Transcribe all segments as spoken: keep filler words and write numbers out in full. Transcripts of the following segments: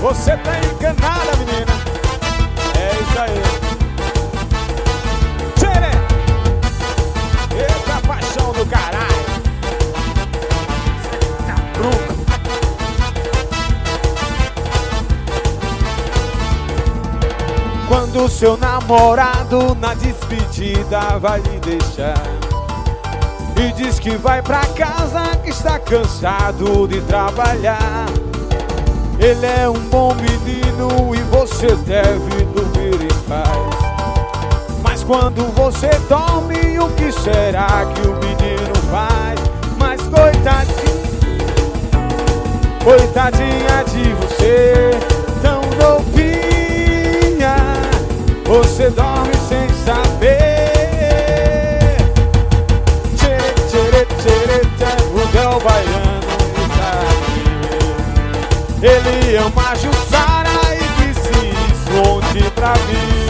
Você tá enganada, menina. É isso aí. Tchê! Eita paixão do caralho. Tá bruto. Quando seu namorado na despedida vai lhe deixar e diz que vai pra casa, que está cansado de trabalhar. Ele é um bom menino e você deve dormir em paz. Mas quando você dorme, o que será que o menino faz? Mas coitadinha, coitadinha de você, tão novinha, você dorme sem saber. Tchê, tchê, tchê, tchê, o Del Baiano está aqui. Ele ama a Jussara e disse isso ontem pra mim.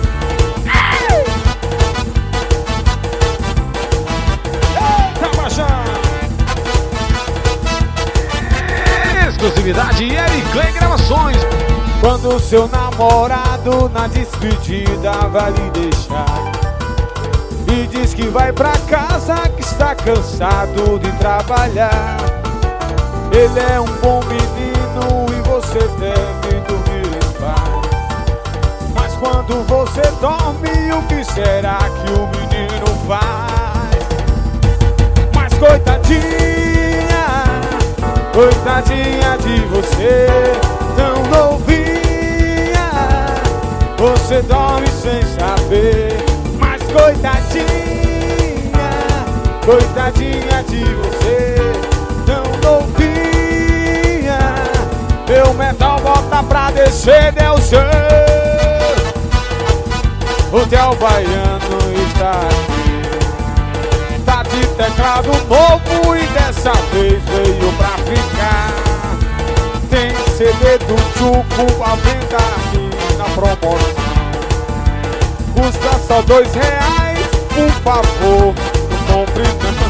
Eita, paixão! Exclusividade Eric Clay Gravações. Quando seu namorado na despedida vai lhe deixar e diz que vai pra casa, que está cansado de trabalhar. Ele é um bom menino e você deve dormir em paz. Mas quando você dorme, o que será que o menino faz? Mas coitadinha, coitadinha de você, tão novinha, você dorme sem saber. Mas coitadinha, coitadinha de você, tão novinha, meu metal bota pra descer, Del Céu. O Del Baiano está aqui, tá de teclado novo e dessa vez veio pra ficar. Tem C D do Chuco à venda aqui na promoção. Custa só dois reais, por favor, não compre não.